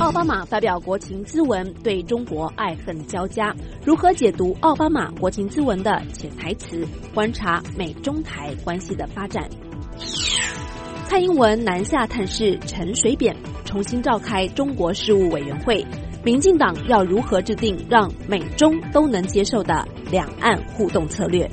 奥巴马发表国情咨文，对中国爱恨交加。如何解读奥巴马国情咨文的潜台词？观察美中台关系的发展。蔡英文南下探视陈水扁，重新召开中国事务委员会。民进党要如何制定让美中都能接受的两岸互动策略？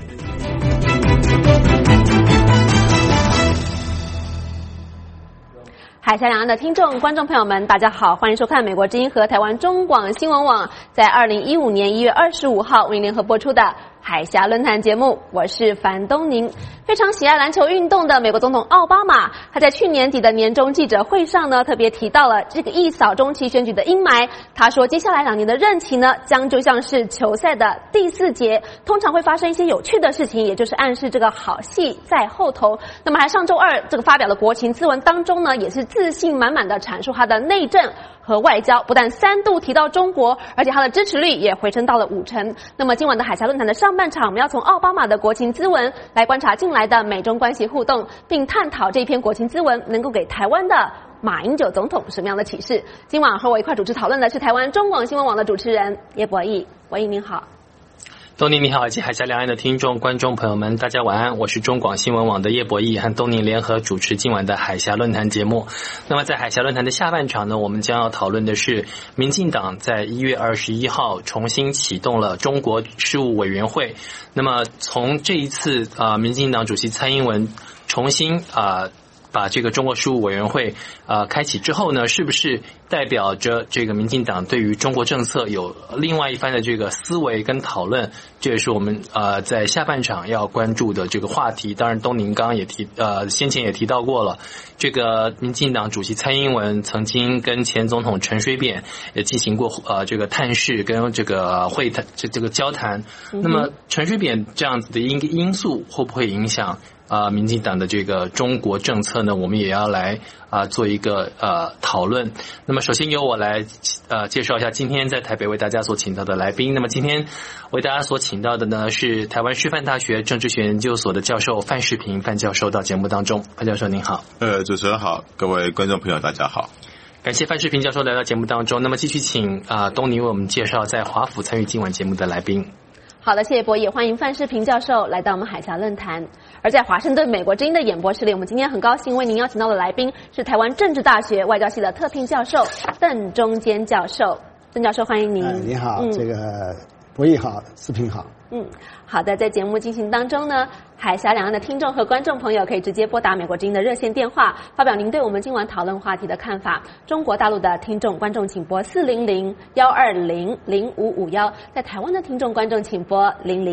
海峡两岸的听众、观众朋友们，大家好，欢迎收看美国之音和台湾中广新闻网在2015年1月25号为您联合播出的海峡论坛节目，我是樊东宁。非常喜爱篮球运动的美国总统奥巴马，他在去年底的年终记者会上呢，特别提到了这个一扫中期选举的阴霾。他说，接下来2年的任期呢，将就像是球赛的第4节，通常会发生一些有趣的事情，也就是暗示这个好戏在后头。那么，还上周二这个发表的国情咨文当中呢，也是自信满满的阐述他的内政和外交，不但3度提到中国，而且他的支持率也回升到了50%。那么今晚的海峡论坛的上半场，我们要从奥巴马的国情咨文来观察近来的美中关系互动，并探讨这篇国情咨文能够给台湾的马英九总统什么样的启示。今晚和我一块主持讨论的是台湾中广新闻网的主持人叶博弈。博弈您好。 东宁你好，以及海峡两岸的听众观众朋友们，大家晚安，我是中广新闻网的叶博弈，和东宁联合主持今晚的海峡论坛节目。那么在海峡论坛的下半场呢，我们将要讨论的是民进党在1月21号重新启动了中国事务委员会。那么从这一次民进党主席蔡英文重新把这个中国事务委员会开启之后呢，是不是代表着这个民进党对于中国政策有另外一番的这个思维跟讨论？这也是我们在下半场要关注的这个话题。当然东宁刚刚也先前也提到过了，这个民进党主席蔡英文曾经跟前总统陈水扁也进行过这个探视跟这个会谈这个交谈。那么陈水扁这样子的因素会不会影响民进党的这个中国政策呢？我们也要来做一个讨论。那么首先由我来介绍一下今天在台北为大家所请到的来宾。那么今天为大家所请到的呢是台湾师范大学政治学研究所的教授范世平范教授到节目当中。范教授您好。 主持人好，各位观众朋友大家好。 感谢范世平教授来到节目当中。那么继续请东宁为我们介绍在华府参与今晚节目的来宾。 好的，谢谢博弈，欢迎范世平教授来到我们海峡论坛。而在华盛顿美国之音的演播室里，我们今天很高兴为您邀请到的来宾是台湾政治大学外交系的特聘教授邓中坚教授。邓教授，欢迎您。 你好，这个博弈好，世平好。 好的，在节目进行当中呢，海峡两岸的听众和观众朋友可以直接拨打美国之音的热线电话，发表您对我们今晚讨论话题的看法。中国大陆的听众观众请拨400-120-0551，在台湾的听众观众请拨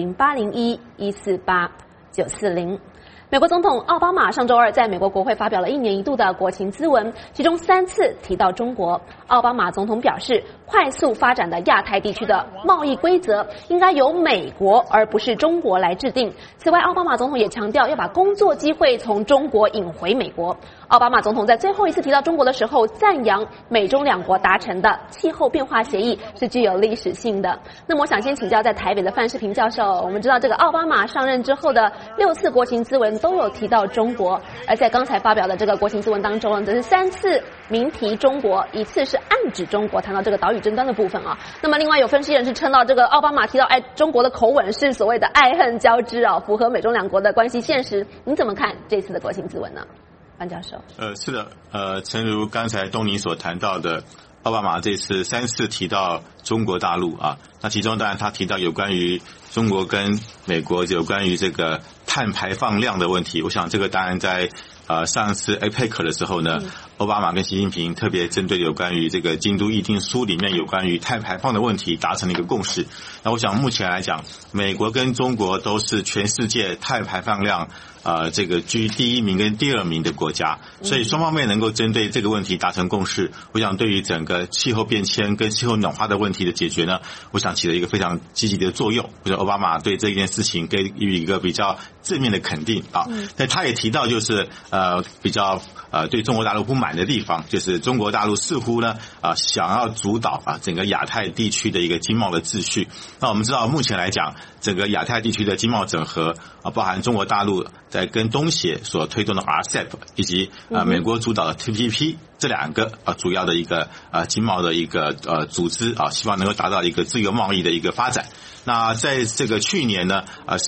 00801-148-940。美国总统奥巴马上周二在美国国会发表了1年1度的国情咨文，其中3次提到中国。奥巴马总统表示，快速发展的亚太地区的贸易规则应该由美国而不是中国来制定。此外，奥巴马总统也强调要把工作机会从中国引回美国。奥巴马总统在最后一次提到中国的时候，赞扬美中2国达成的气候变化协议是具有历史性的。那么我想先请教在台北的范世平教授，我们知道这个奥巴马上任之后的6次国情咨文都有提到中国，而在刚才发表的这个国情咨文当中，这是3次明提中国，1次是暗指中国，谈到这个岛屿争端的部分啊。那么另外有分析人士称到这个奥巴马提到中国的口吻是所谓的爱恨交织啊，符合美中2国的关系现实。您怎么看这次的国情咨文呢？范教授。 是的，诚如刚才东宁所谈到的，奥巴马这次3次提到中国大陆啊，那其中当然他提到有关于中国跟美国有关于这个碳排放量的问题。我想这个当然在上次 APEC 的时候呢，奥巴马跟习近平特别针对有关于这个京都议定书里面有关于碳排放的问题达成了一个共识。那我想目前来讲，美国跟中国都是全世界碳排放量这个居第1名跟第2名的国家，所以双方面能够针对这个问题达成共识，我想对于整个气候变迁跟气候暖化的问题的解决呢，我想起了一个非常积极的作用。我觉得奥巴马对这一件事情给予一个比较正面的肯定啊。但他也提到就是比较对中国大陆不满的地方，就是中国大陆似乎呢想要主导整个亚太地区的一个经贸的秩序。那我们知道目前来讲，整个亚太地区的经贸整合包含中国大陆在跟东协所推动的 RCEP 以及美国主导的 TPP 这2个主要的一个经贸的一个组织希望能够达到一个自由贸易的一个发展。那在这个去年呢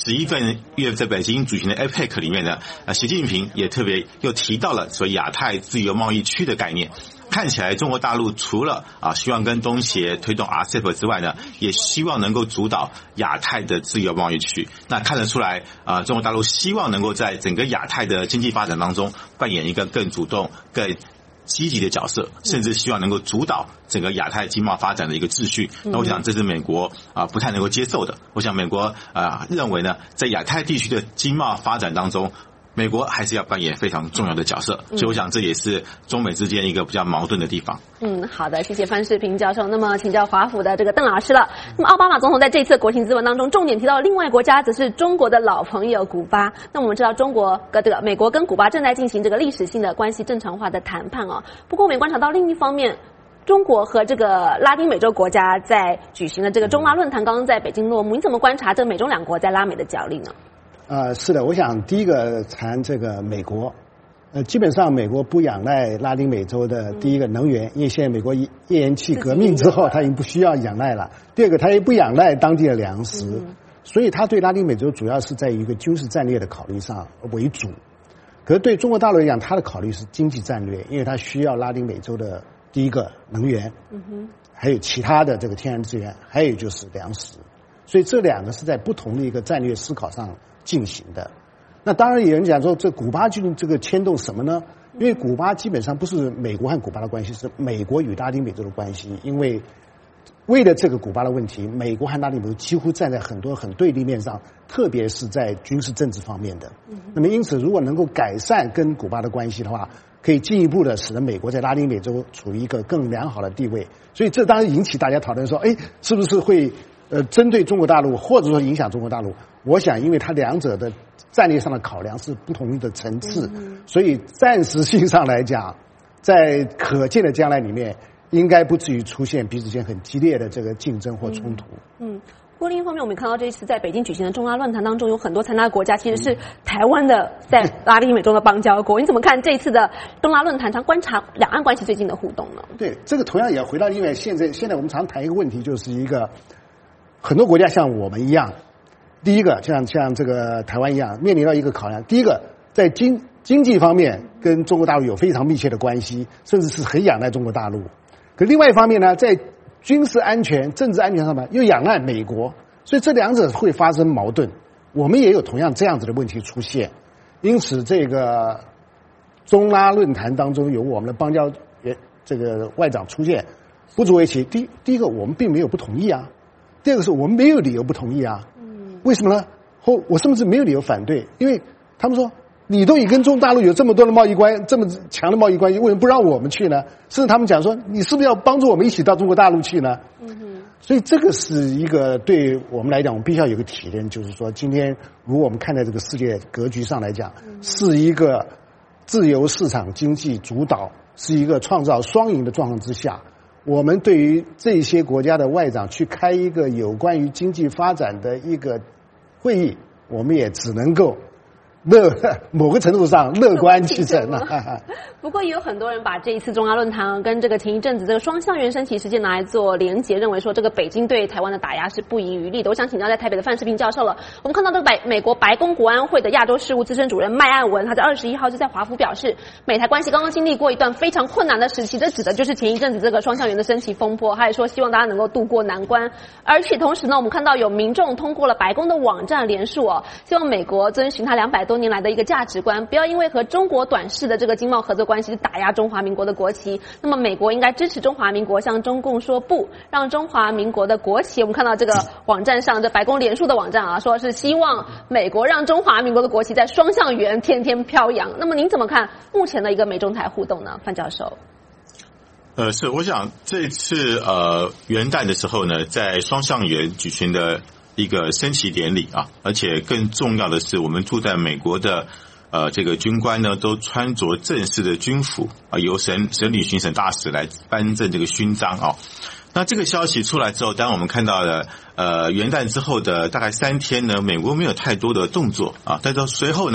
11月在北京举行的 APEC 里面呢习近平也特别又提到了所谓亚太自由贸易区的概念。看起来中国大陆除了希望跟东协推动 RCEP 之外呢，也希望能够主导亚太的自由贸易区。那看得出来中国大陆希望能够在整个亚太的经济发展当中扮演一个更主动更积极的角色，甚至希望能够主导整个亚太经贸发展的一个秩序。那我想这是美国不太能够接受的。我想美国认为呢，在亚太地区的经贸发展当中，美国还是要扮演非常重要的角色，所以我想这也是中美之间一个比较矛盾的地方。 好的，谢谢范世平教授。那么请教华府的这个邓老师了。那么奥巴马总统在这次国情咨文当中重点提到另外国家则是中国的老朋友古巴。那我们知道美国跟古巴正在进行这个历史性的关系正常化的谈判不过我们也观察到另一方面，中国和这个拉丁美洲国家在举行的这个中拉论坛刚刚在北京落幕，你怎么观察这美中两国在拉美的角力呢？ 是的，我想第一个谈这个美国，基本上美国不仰赖拉丁美洲的第一个能源，因为现在美国页岩气革命之后，它已经不需要仰赖了。第二个，它也不仰赖当地的粮食，所以它对拉丁美洲主要是在一个军事战略的考虑上为主。可是对中国大陆来讲，它的考虑是经济战略，因为它需要拉丁美洲的第一个能源，还有其他的这个天然资源，还有就是粮食。所以这2个是在不同的一个战略思考上进行的。那当然有人讲说，这古巴这个牵动什么呢？因为古巴基本上不是美国和古巴的关系，是美国与拉丁美洲的关系。因为为了这个古巴的问题，美国和拉丁美洲几乎站在很对立面上，特别是在军事政治方面的。那么因此，如果能够改善跟古巴的关系的话，可以进一步的使得美国在拉丁美洲处于一个更良好的地位。所以这当然引起大家讨论说，是不是会针对中国大陆，或者说影响中国大陆？我想因为它2者的战略上的考量是不同的层次，所以暂时性上来讲，在可见的将来里面应该不至于出现彼此间很激烈的这个竞争或冲突。 不过另一方面，我们看到这一次在北京举行的中拉论坛当中，有很多参加国家其实是台湾的在拉丁美洲的邦交国。你怎么看这一次的中拉论坛上观察两岸关系最近的互动呢？ 对，这个同样也要回到，因为现在我们常谈一个问题，就是一个很多国家像我们一样，第一个像这个台湾一样，面临到一个考量。第一个，在经济方面跟中国大陆有非常密切的关系，甚至是很仰赖中国大陆。可另外一方面呢，在军事安全、政治安全上面又仰赖美国，所以这2者会发生矛盾。我们也有同样这样子的问题出现，因此这个中拉论坛当中有我们的邦交这个外长出现，不足为奇。第一个，我们并没有不同意啊；第二个是我们没有理由不同意啊。为什么呢？我甚至没有理由反对，因为他们说你都已跟中国大陆有这么多的贸易关系，这么强的贸易关系，为什么不让我们去呢？甚至他们讲说，你是不是要帮助我们一起到中国大陆去呢？所以这个是一个对我们来讲，我们必须要有个体认，就是说，今天如果我们看待这个世界格局上来讲，是一个自由市场经济主导，是一个创造双赢的状况之下，我们对于这些国家的外长去开一个有关于经济发展的一个会议，我们也只能够某个程度上乐观其成了。 不过也有很多人把这一次中亚论坛跟这个前一阵子这个双向元升旗事件拿来做连结，认为说这个北京对台湾的打压是不遗余力的。我想请教在台北的范世平教授了。我们看到这个美国白宫国安会的亚洲事务资深主任麦岸文，他在21号就在华府表示，美台关系刚刚经历过一段非常困难的时期，这指的就是前一阵子这个双向元的升旗风波，他也说希望大家能够渡过难关。而且同时呢，我们看到有民众通过了白宫的网站联署希望美国遵循他200多年来的一个价值观，不要因为和中国短视的这个经贸合作关系打压中华民国的国旗。那么美国应该支持中华民国向中共说不，让中华民国的国旗，我们看到这个网站上这白宫联署的网站说是希望美国让中华民国的国旗在双向圆天天飘扬。那么您怎么看目前的一个美中台互动呢，范教授？ 是，我想这次元旦的时候呢，在双向圆举行的一个升旗典礼而且更重要的是，我们住在美国的这个军官呢，都穿着正式的军服由省旅巡审大使来颁证这个勋章那这个消息出来之后，当然我们看到了元旦之后的大概3天呢，美国没有太多的动作但是随后呢，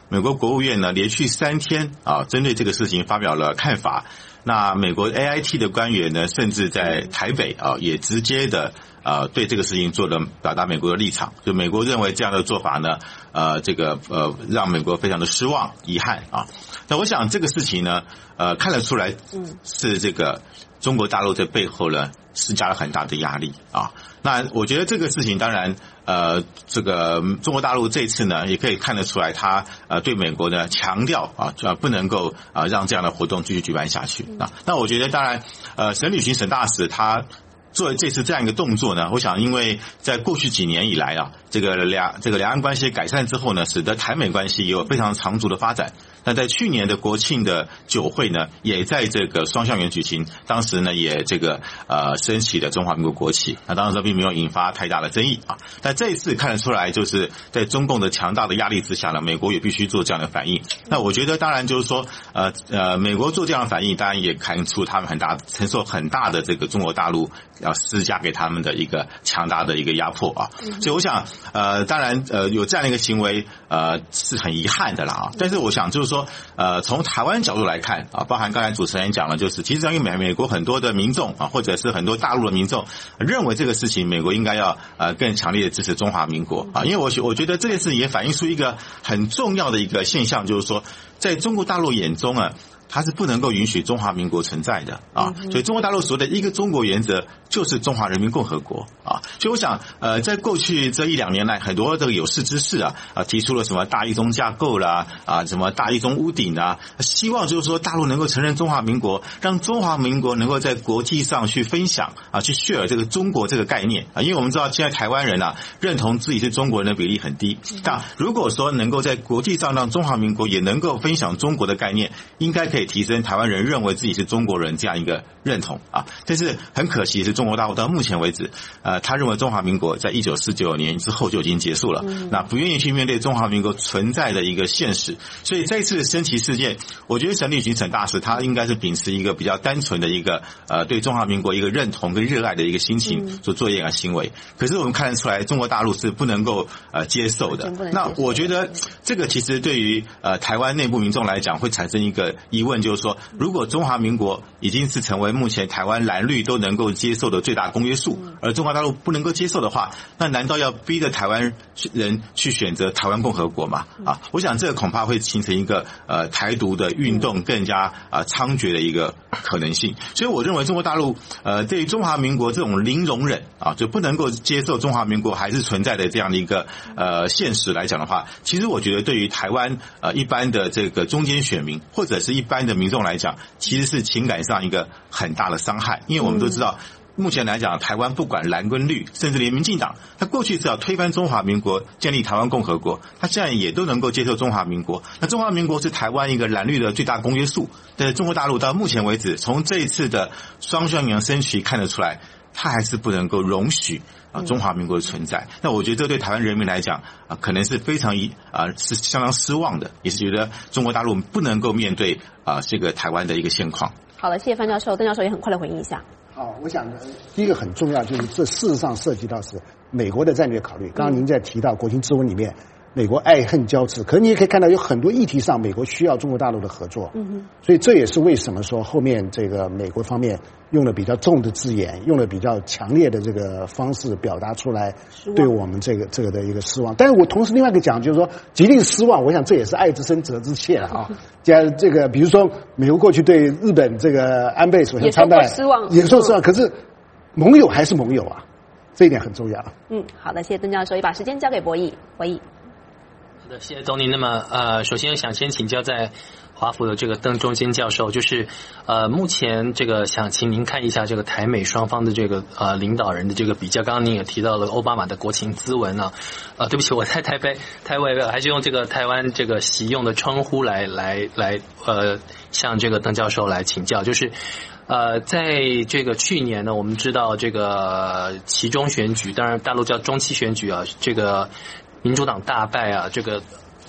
美国国务院呢连续3天啊，针对这个事情发表了看法。那美国 AIT 的官员呢，甚至在台北啊，也直接的对这个事情表达美国的立场。就美国认为这样的做法呢，让美国非常的失望、遗憾啊。那我想这个事情呢，看得出来是这个中国大陆在背后呢施加了很大的压力啊。那我觉得这个事情当然这个中国大陆这次呢也可以看得出来，他对美国呢强调不能够让这样的活动继续举办下去啊。那我觉得当然沈履行沈大使他做这次这样一个动作呢，我想因为在过去几年以来啊，这个两岸关系改善之后呢，使得台美关系也有非常长足的发展。那在去年的国庆的酒会呢，也在这个双校园举行，当时呢也这个升起了中华民国国旗，那当时并没有引发太大的争议啊。但这一次看得出来，就是在中共的强大的压力之下呢，美国也必须做这样的反应。那我觉得当然就是说美国做这样的反应，当然也看出他们承受很大的这个中国大陆要施加给他们的一个强大的一个压迫啊。所以我想当然有这样的一个行为是很遗憾的啦啊。但是我想就是说从台湾角度来看啊，包含刚才主持人讲了，就是其实因为美国很多的民众啊，或者是很多大陆的民众认为这个事情美国应该要更强烈的支持中华民国啊。因为我觉得这件事也反映出一个很重要的一个现象，就是说在中国大陆眼中啊，它是不能够允许中华民国存在的啊，所以中国大陆所谓的一个中国原则就是中华人民共和国啊。所以我想在过去这1-2年来，很多这个有识之士提出了什么大一中架构啦什么大一中屋顶希望就是说大陆能够承认中华民国，让中华民国能够在国际上去分享去 share 这个中国这个概念因为我们知道现在台湾人认同自己是中国人的比例很低，但如果说能够在国际上让中华民国也能够分享中国的概念，应该可以提升台湾人认为自己是中国人这样一个认同但是很可惜是中国大陆到目前为止他认为中华民国在1949年之后就已经结束了那不愿意去面对中华民国存在的一个现实。所以这一次的升旗事件，我觉得沈履行沈大使他应该是秉持一个比较单纯的一个对中华民国一个认同跟热爱的一个心情所做一个行为。可是我们看得出来中国大陆是不能够接受的。那我觉得这个其实对于台湾内部民众来讲会产生一个疑问，就是说如果中华民国已经是成为目前台湾蓝绿都能够接受的最大公约数，而中国大陆不能够接受的话，那难道要逼着台湾人去选择台湾共和国吗？我想这个恐怕会形成一个台独的运动更加猖獗的一个可能性。所以我认为中国大陆对于中华民国这种零容忍就不能够接受中华民国还是存在的这样的一个现实来讲的话，其实我觉得对于台湾一般的这个中间选民或者是一般的民众来讲，其实是情感上一个很大的伤害。因为我们都知道目前来讲台湾不管蓝跟绿，甚至连民进党他过去是要推翻中华民国建立台湾共和国，他现在也都能够接受中华民国。那中华民国是台湾一个蓝绿的最大公约数，但是中国大陆到目前为止从这一次的双向阳升旗看得出来，他还是不能够容许中华民国的存在。那我觉得这对台湾人民来讲可能是非常是相当失望的，也是觉得中国大陆不能够面对这个台湾的一个现况。 好了，谢谢范教授，邓教授也很快的回应一下。 我想第一个很重要，就是这事实上涉及到是美国的战略考虑。刚刚您在提到国情咨文里面，美国爱恨交织，可是你也可以看到有很多议题上美国需要中国大陆的合作。所以这也是为什么说后面这个美国方面用了比较重的字眼，用了比较强烈的这个方式表达出来对我们这个的一个失望。但是我同时另外一个讲就是说极力失望，我想这也是爱之深责之切了这个比如说美国过去对日本这个安倍首相参拜也受失望，可是盟友还是盟友这一点很重要。 好的，谢谢邓教授，也把时间交给博弈。 好的，谢谢东尼。那么首先想先请教在华府的这个邓中坚教授，就是目前这个想请您看一下这个台美双方的这个领导人的这个比较。刚刚您也提到了奥巴马的国情咨文对不起，我在台北还是用这个台湾这个习用的称呼来向这个邓教授来请教，就是在这个去年呢，我们知道这个期中选举，当然大陆叫中期选举这个民主党大败这个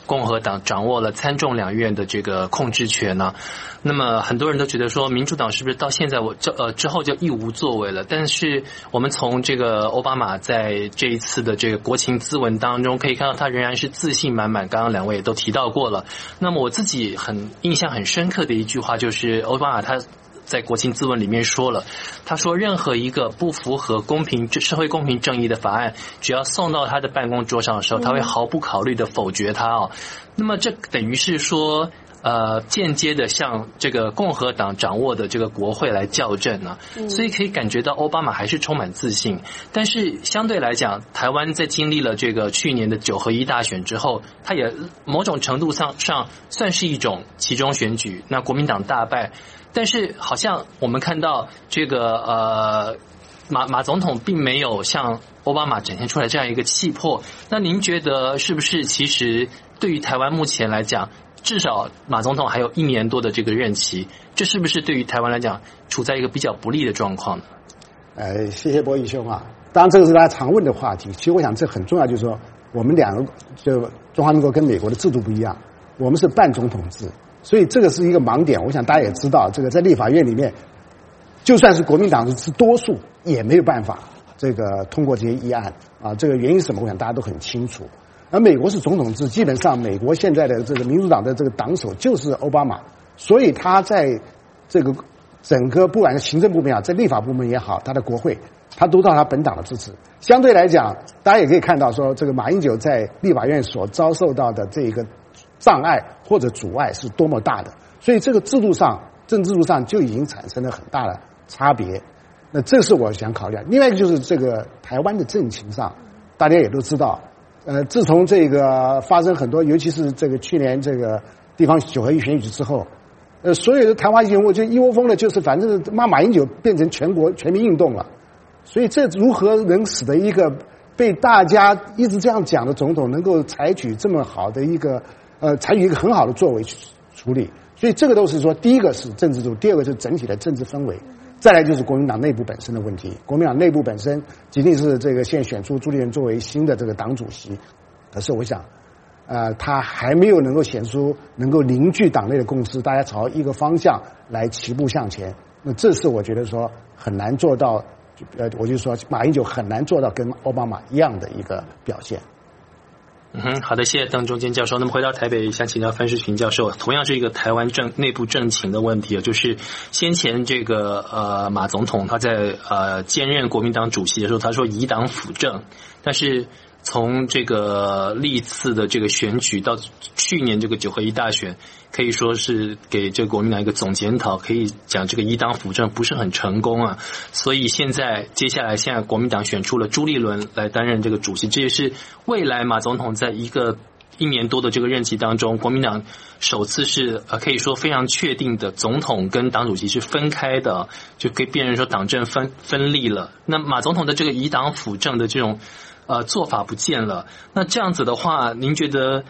共和党掌握了参众两院的这个控制权呢，那么很多人都觉得说民主党是不是到现在之后就一无作为了？但是我们从这个奥巴马在这一次的这个国情咨文当中可以看到，他仍然是自信满满。刚刚两位也都提到过了。那么我自己印象很深刻的一句话就是奥巴马他在国情咨文里面说了，他说任何一个不符合社会公平正义的法案，只要送到他的办公桌上的时候，他会毫不考虑的否决它哦。那么这等于是说间接的向这个共和党掌握的这个国会来校正呢，所以可以感觉到奥巴马还是充满自信。但是相对来讲，台湾在经历了这个去年的9合1大选之后，它也某种程度上算是一种期中选举，那国民党大败。但是好像我们看到这个马总统并没有像奥巴马展现出来这样一个气魄。那您觉得是不是其实对于台湾目前来讲，至少马总统还有1年多的这个任期，这是不是对于台湾来讲处在一个比较不利的状况呢？ 谢谢博弈兄啊。当然这个是大家常问的话题，其实我想这很重要，就是说我们两个就中华民国跟美国的制度不一样，我们是半总统制，所以这个是一个盲点。我想大家也知道，这个在立法院里面，就算是国民党是多数，也没有办法这个通过这些议案啊。这个原因是什么？我想大家都很清楚。而美国是总统制，基本上美国现在的这个民主党的这个党首就是奥巴马，所以他在这个整个不管是行政部门也好，在立法部门也好，他的国会他都到他本党的支持。相对来讲，大家也可以看到说，这个马英九在立法院所遭受到的这个障碍或者阻碍是多么大的，所以这个政治制度上就已经产生了很大的差别。那这是我想考虑的。另外一个就是这个台湾的政情上，大家也都知道，自从这个发生很多，尤其是这个去年这个地方9合1选举之后，所有的谈话节目就一窝蜂的，就是反正骂马英九变成全民运动了。所以这如何能使得一个被大家一直这样讲的总统能够采取这么好的一个采取一个很好的作为去处理？所以这个都是说，第一个是政治制度，第二个是整体的政治氛围，再来就是国民党内部本身的问题。国民党内部本身仅仅是这个现在选出朱立伦作为新的这个党主席，可是我想他还没有能够显出能够凝聚党内的共识，大家朝一个方向来齐步向前。那这是我觉得说很难做到，我就说马英九很难做到跟奥巴马一样的一个表现。 好的，谢谢邓中坚教授。那么回到台北，想请教范世群教授，同样是一个台湾内部政情的问题，就是先前这个马总统他在兼任国民党主席的时候，他说以党辅政，但是从这个历次的这个选举到去年这个9合1大选，可以说是给这个国民党一个总检讨，可以讲这个以党辅政不是很成功啊。所以接下来国民党选出了朱立伦来担任这个主席，这也是未来马总统在1年多的这个任期当中，国民党首次是可以说非常确定的总统跟党主席是分开的，就可以辨认说党政分立了。那马总统的这个以党辅政的这种做法不见了，那这样子的话，您觉得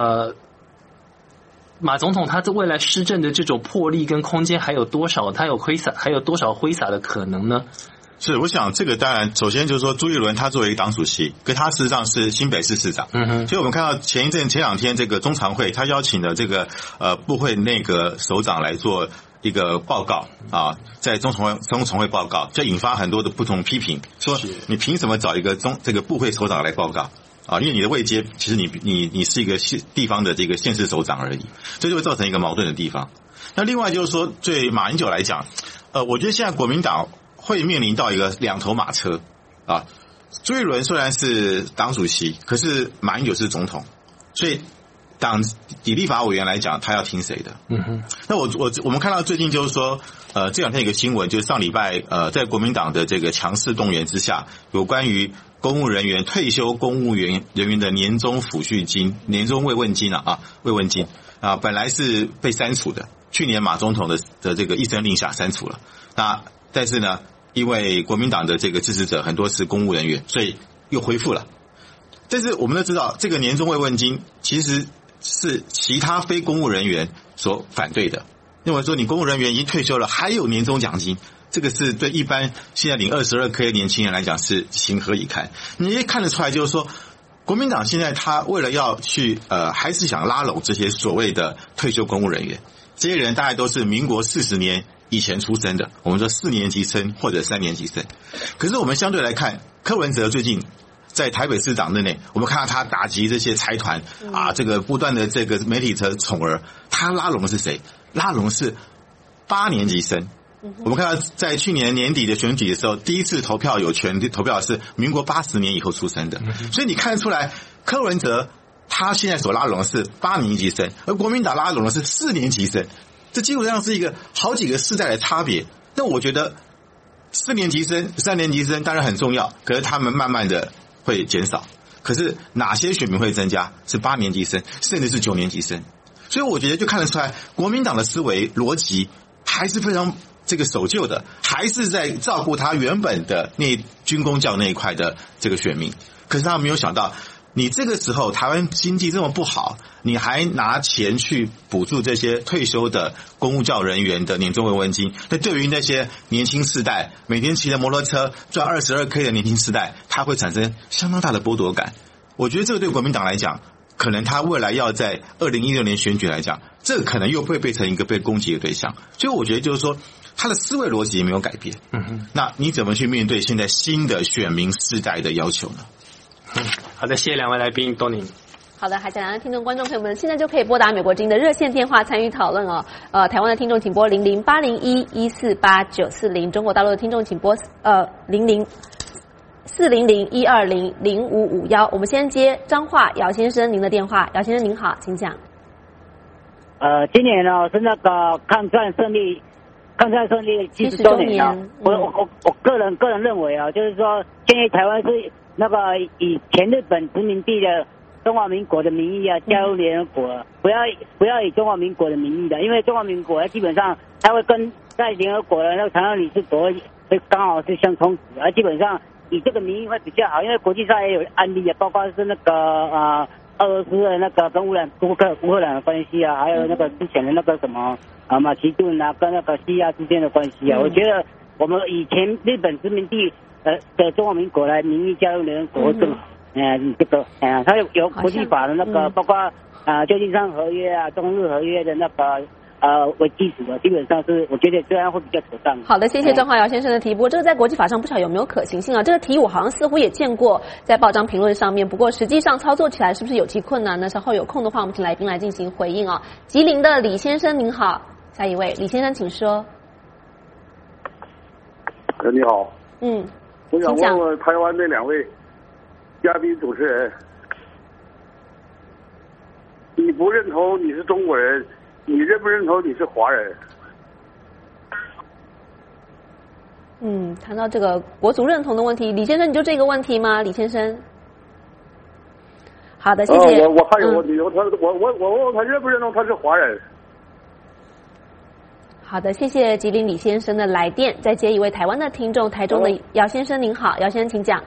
马总统他在未来施政的这种魄力跟空间还有多少？他还有多少挥洒的可能呢？ 是，我想这个当然，首先就是说朱立伦他作为党主席，跟他事实上是新北市市长，所以我们看到前2天这个中常会，他邀请了这个部会内阁首长来做一个报告啊，在中常会报告，就引发很多的不同批评，说你凭什么找一个这个部会首长来报告啊？因为你的位阶其实你是一个地方的这个县市首长而已，这就会造成一个矛盾的地方。那另外就是说，对马英九来讲，我觉得现在国民党会面临到一个2头马车啊。朱立伦虽然是党主席，可是马英九是总统，所以党以立法委员来讲，他要听谁的？那我们看到最近就是说，这2天有个新闻，就是上礼拜在国民党的这个强势动员之下，有关于退休公务人员的年终抚恤金、年终慰问金慰问金本来是被删除的，去年马总统的这个一声令下删除了。那但是呢，因为国民党的这个支持者很多是公务人员，所以又恢复了。但是我们都知道，这个年终慰问金其实是其他非公务人员所反对的，认为说你公务人员已经退休了，还有年终奖金，这个是对一般现在领22K 的年轻人来讲是情何以堪。你也看得出来，就是说国民党现在他为了要去还是想拉拢这些所谓的退休公务人员，这些人大概都是民国40年以前出生的，我们说4年级生或者3年级生。可是我们相对来看，柯文哲最近在台北市长任内，我们看到他打击这些财团啊，这个不断的这个媒体的宠儿，他拉拢的是谁？拉拢的是8年级生。我们看到在去年年底的选举的时候，第一次投票有权投票的是民国80年以后出生的，所以你看得出来，柯文哲他现在所拉拢的是8年级生，而国民党拉拢的是4年级生，这基本上是一个好几个世代的差别。但我觉得4年级生、3年级生当然很重要，可是他们慢慢的会减少。可是哪些选民会增加？是8年级生，甚至是9年级生。所以我觉得就看得出来，国民党的思维逻辑还是非常这个守旧的，还是在照顾他原本的那军公教那一块的这个选民。可是他没有想到，你这个时候台湾经济这么不好，你还拿钱去补助这些退休的公务教人员的年终慰问金，那对于那些年轻世代每天骑着摩托车赚22K 的年轻世代，他会产生相当大的剥夺感。我觉得这个对国民党来讲，可能他未来要在2016年选举来讲，这个可能又会变成一个被攻击的对象。所以我觉得就是说，他的思维逻辑没有改变。那你怎么去面对现在新的选民世代的要求呢？ 好的，谢谢两位来宾，东宁。 好的，海峡两岸听众观众朋友们，现在就可以拨打美国之音的热线电话参与讨论哦。台湾的听众请拨0080114890，中国大陆的听众请拨40012000551。我们先接彰化姚先生您的电话，姚先生您好，请讲。 今年呢是那个抗战胜利70周年啊。我个人认为啊，就是说建议台湾是那个以前日本殖民地的中华民国的名义啊，加入联合国，不要以中华民国的名义的，因为中华民国基本上它会跟在联合国的那个常任理事国会刚好是相冲突，而基本上以这个名义会比较好，因为国际上也有案例啊，包括是那个俄罗斯的那个跟乌克兰的关系啊，还有那个之前的那个什么马其顿啊跟那个西亚之间的关系啊，我觉得我们以前日本殖民地的中华民国来名义加入联合国更好。这个它有国际法的那个，包括旧金山合约啊、中日合约的那个为基础的，基本上是我觉得这样会比较妥当。 好的，谢谢张华尧先生的提拨。这个在国际法上不晓得有没有可行性啊？这个题我好像似乎也见过在报章评论上面，不过实际上操作起来是不是有其困难呢？稍后有空的话，我们请来宾来进行回应哦。吉林的李先生您好，下一位李先生请说。 你好，我想问问台湾那2位嘉宾主持人，你不认同你是中国人，你认不认同你是华人？ 谈到这个国族认同的问题，李先生你就这个问题吗？李先生，好的，谢谢。 我还有问题，我问他认不认同他是华人？ 好的，谢谢吉林李先生的来电。再接一位台湾的听众，台中的姚先生您好，姚先生请讲。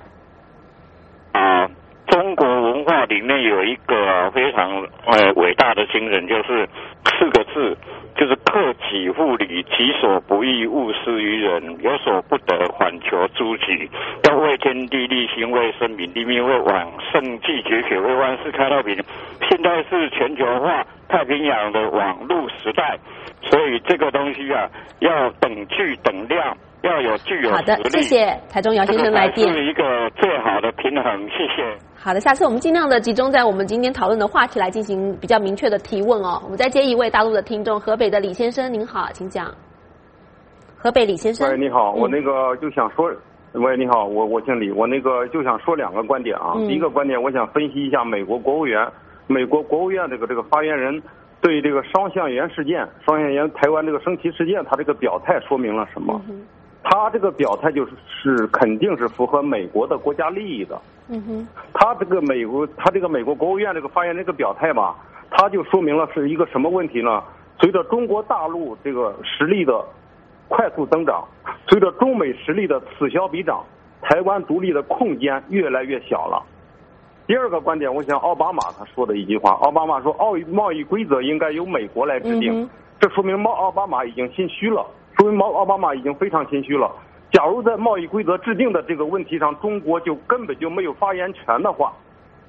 中国文化里面有一个非常伟大的精神，就是4个字，就是克己复礼，己所不欲，勿施于人，有所不得，反求诸己。要为天地立心，为生民立命，为往圣继绝学，为万事开太平。现在是全球化太平洋的网络时代，所以这个东西啊，要等距等量，要有具有实力。 好的，谢谢台中姚先生来电。 是一个最好的平衡，谢谢。 好的，下次我们尽量的集中在我们今天讨论的话题来进行比较明确的提问哦。我们再接一位大陆的听众，河北的李先生您好，请讲。河北李先生。 喂，你好，我那个就想说，喂，你好，我姓李，我那个就想说2个观点啊。第一个观点，我想分析一下美国国务院这个发言人对这个双向源台湾这个升旗事件，他这个表态说明了什么？他这个表态就是肯定是符合美国的国家利益的。他这个美国国务院这个发言这个表态吧，他就说明了是一个什么问题呢？随着中国大陆这个实力的快速增长，随着中美实力的此消彼长，台湾独立的空间越来越小了。第2个观点，我想奥巴马他说的一句话，奥巴马说贸易规则应该由美国来制定，这说明奥巴马已经心虚了，奥巴马已经非常心虚了。假如在贸易规则制定的这个问题上，中国就根本就没有发言权的话，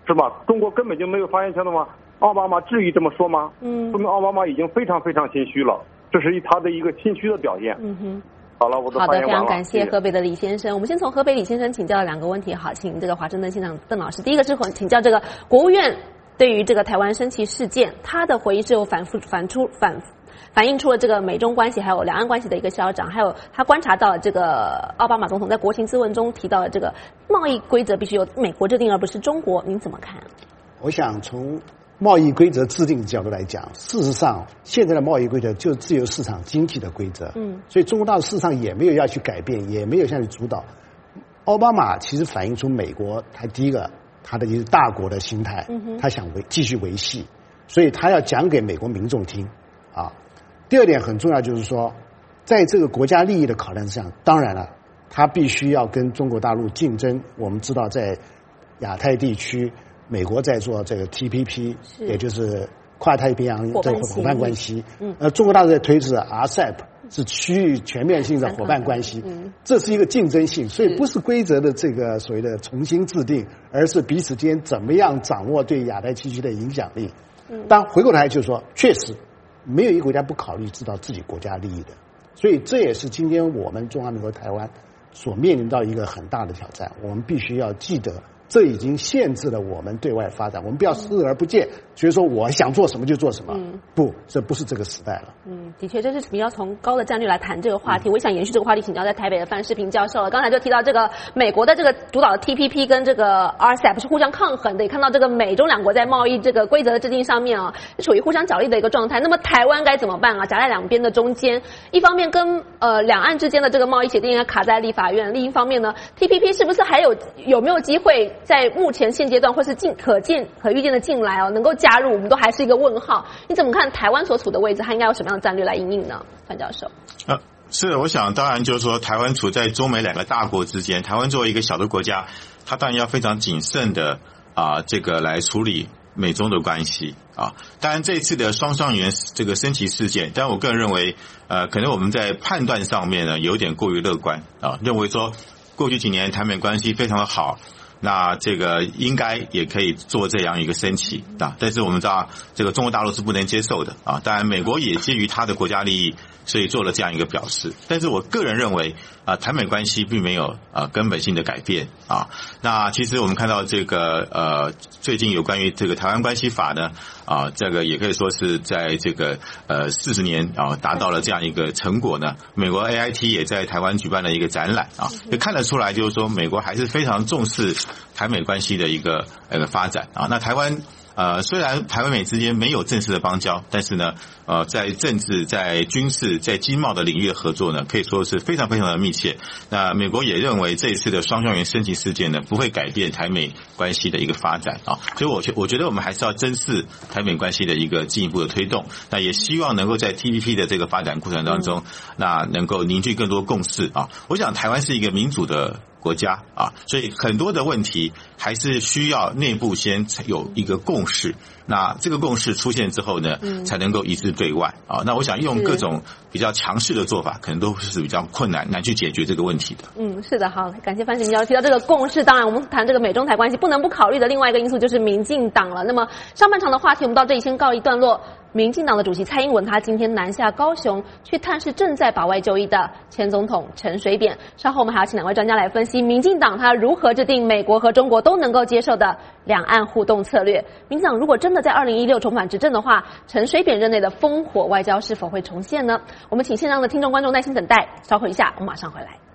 是吧？中国根本就没有发言权的话，奥巴马至于这么说吗？说明奥巴马已经非常非常心虚了，这是他的一个心虚的表现。好了，我的发言完了。 好的，非常感谢河北的李先生。我们先从河北李先生请教2个问题，好，请这个华盛顿现场邓老师。第一个是请教这个国务院对于这个台湾升旗事件，他的回应是有反映出了这个美中关系还有两岸关系的一个消长，还有他观察到了这个奥巴马总统在国情咨文中提到了这个贸易规则必须由美国制定而不是中国，您怎么看？ 我想从贸易规则制定的角度来讲，事实上现在的贸易规则就是自由市场经济的规则，所以中国大陆事实上也没有要去改变，也没有要去主导。奥巴马其实反映出美国他第一个他的就是大国的心态，他想继续维系，所以他要讲给美国民众听啊。第二点很重要，就是说在这个国家利益的考量之下，当然了他必须要跟中国大陆竞争。我们知道在亚太地区美国在做这个 TPP， 也就是跨太平洋这个伙伴关系，中国大陆在推是 RCEP， 是区域全面性的伙伴关系，这是一个竞争性，所以不是规则的这个所谓的重新制定，而是彼此间怎么样掌握对亚太地区的影响力。当回过头来就是说，确实没有一个国家不考虑知道自己国家利益的，所以这也是今天我们中华民国台湾所面临到一个很大的挑战。我们必须要记得，这已经限制了我们对外发展，我们不要视而不见，所以说我想做什么就做什么，不，这不是这个时代了。 的确，这是比较从高的战略来谈这个话题。我想延续这个话题，请教在台北的范世平教授了。刚才就提到这个美国的这个主导的 TPP 跟这个 RCEP 是互相抗衡的，也看到这个美中两国在贸易这个规则的制定上面啊，处于互相角力的一个状态。那么台湾该怎么办啊？夹在两边的中间，一方面跟两岸之间的这个贸易协定应该卡在立法院，另一方面呢 ，TPP 是不是还有没有机会在目前现阶段或是可预见的进来哦，能够加入，我们都还是一个问号。你怎么看台湾所处的位置，它应该有什么样的战略来因应呢？范教授。 是，我想当然就是说，台湾处在中美两个大国之间，台湾作为一个小的国家，它当然要非常谨慎的这个来处理美中的关系啊。当然这一次的双上元这个升旗事件，但我个人认为可能我们在判断上面呢有点过于乐观啊，认为说过去几年台美关系非常的好，那这个应该也可以做这样一个升旗啊，但是我们知道这个中国大陆是不能接受的啊。当然美国也基于他的国家利益，所以做了这样一个表示。但是我个人认为台美关系并没有根本性的改变啊。那其实我们看到这个最近有关于这个台湾关系法呢这个也可以说是在这个40年达到了这样一个成果呢。美国 AIT 也在台湾举办了一个展览也看得出来就是说美国还是非常重视台美关系的一个发展啊。那台湾虽然台湾美之间没有正式的邦交，但是呢在政治、在军事、在经贸的领域的合作呢，可以说是非常非常的密切。那美国也认为这一次的双向元升级事件呢，不会改变台美关系的一个发展啊。所以我觉得我们还是要珍视台美关系的一个进一步的推动。那也希望能够在 TPP 的这个发展过程当中，那能够凝聚更多共识啊。我想台湾是一个民主的国家所以很多的问题还是需要内部先有一个共识，那这个共识出现之后呢，才能够一致对外那我想用各种比较强势的做法，可能都是比较难去解决这个问题的。 是的，好，感谢范世平教授提到这个共识。当然，我们谈这个美中台关系不能不考虑的另外一个因素就是民进党了。那么上半场的话题我们到这里先告一段落。民进党的主席蔡英文，他今天南下高雄去探视正在保外就医的前总统陈水扁。稍后我们还要请两位专家来分析民进党他如何制定美国和中国都能够接受的两岸互动策略。民进党如果真的在2016重返执政的话，陈水扁任内的烽火外交是否会重现呢？我们请线上的听众观众耐心等待，稍后一下我们马上回来。